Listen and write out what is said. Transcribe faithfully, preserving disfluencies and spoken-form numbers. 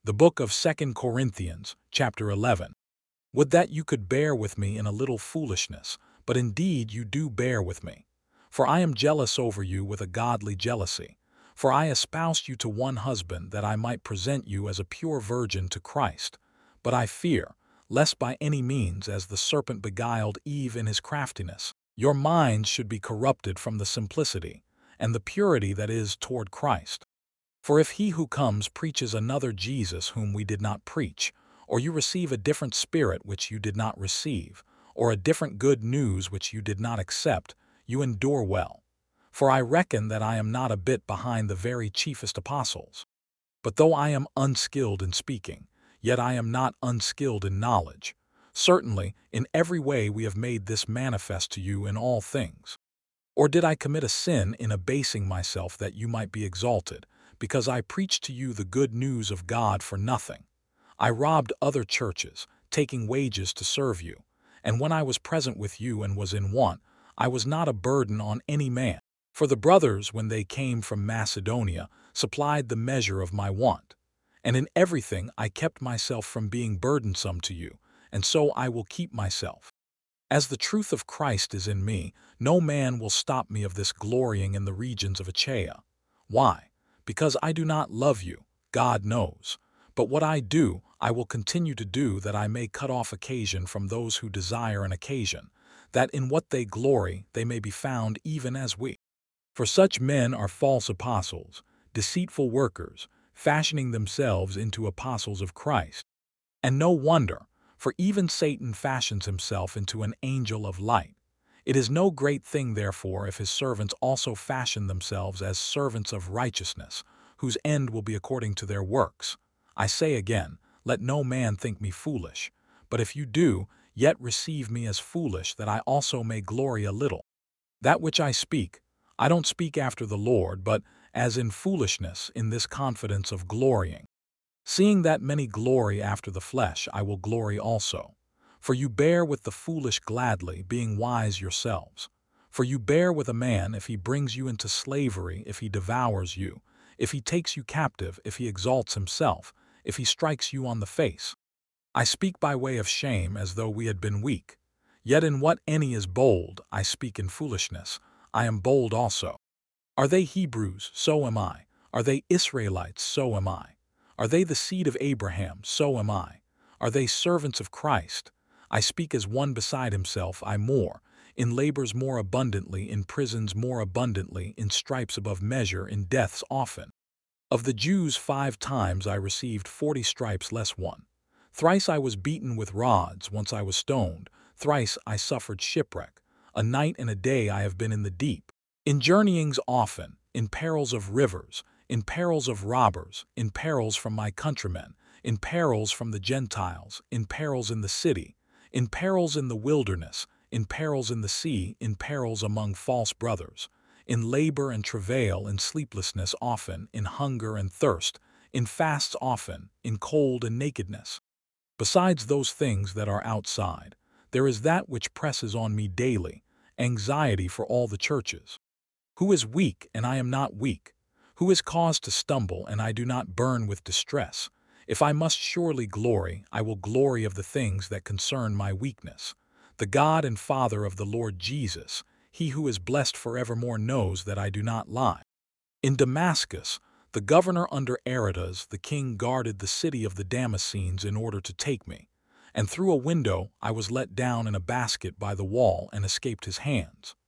The book of Second Corinthians, chapter eleven. Would that you could bear with me in a little foolishness, but indeed you do bear with me. For I am jealous over you with a godly jealousy. For I espoused you to one husband that I might present you as a pure virgin to Christ. But I fear, lest by any means, as the serpent beguiled Eve in his craftiness, your minds should be corrupted from the simplicity and the purity that is toward Christ. For if he who comes preaches another Jesus whom we did not preach, or you receive a different spirit which you did not receive, or a different good news which you did not accept, you endure well. For I reckon that I am not a bit behind the very chiefest apostles. But though I am unskilled in speaking, yet I am not unskilled in knowledge. Certainly, in every way we have made this manifest to you in all things. Or did I commit a sin in abasing myself that you might be exalted, because I preached to you the good news of God for nothing? I robbed other churches, taking wages to serve you, and when I was present with you and was in want, I was not a burden on any man. For the brothers, when they came from Macedonia, supplied the measure of my want. And in everything I kept myself from being burdensome to you, and so I will keep myself. As the truth of Christ is in me, no man will stop me of this glorying in the regions of Achaia. Why? Because I do not love you, God knows. But what I do, I will continue to do, that I may cut off occasion from those who desire an occasion, that in what they glory they may be found even as we. For such men are false apostles, deceitful workers, fashioning themselves into apostles of Christ. And no wonder, for even Satan fashions himself into an angel of light. It is no great thing, therefore, if his servants also fashion themselves as servants of righteousness, whose end will be according to their works. I say again, let no man think me foolish. But if you do, yet receive me as foolish, that I also may glory a little. That which I speak, I don't speak after the Lord, but as in foolishness, in this confidence of glorying. Seeing that many glory after the flesh, I will glory also. For you bear with the foolish gladly, being wise yourselves. For you bear with a man if he brings you into slavery, if he devours you, if he takes you captive, if he exalts himself, if he strikes you on the face. I speak by way of shame, as though we had been weak. Yet in what any is bold, I speak in foolishness. I am bold also. Are they Hebrews? So am I. Are they Israelites? So am I. Are they the seed of Abraham? So am I. Are they servants of Christ? I speak as one beside himself, I more, in labors more abundantly, in prisons more abundantly, in stripes above measure, in deaths often. Of the Jews five times I received forty stripes less one. Thrice I was beaten with rods, once I was stoned, thrice I suffered shipwreck. A night and a day I have been in the deep. In journeyings often, in perils of rivers, in perils of robbers, in perils from my countrymen, in perils from the Gentiles, in perils in the city, in perils in the wilderness, in perils in the sea, in perils among false brothers, in labor and travail, in sleeplessness often, in hunger and thirst, in fasts often, in cold and nakedness. Besides those things that are outside, there is that which presses on me daily, anxiety for all the churches. Who is weak, and I am not weak? Who is caused to stumble, and I do not burn with distress? If I must surely glory, I will glory of the things that concern my weakness. The God and Father of the Lord Jesus, he who is blessed forevermore, knows that I do not lie. In Damascus, the governor under Aretas the king guarded the city of the Damascenes in order to take me, and through a window I was let down in a basket by the wall and escaped his hands.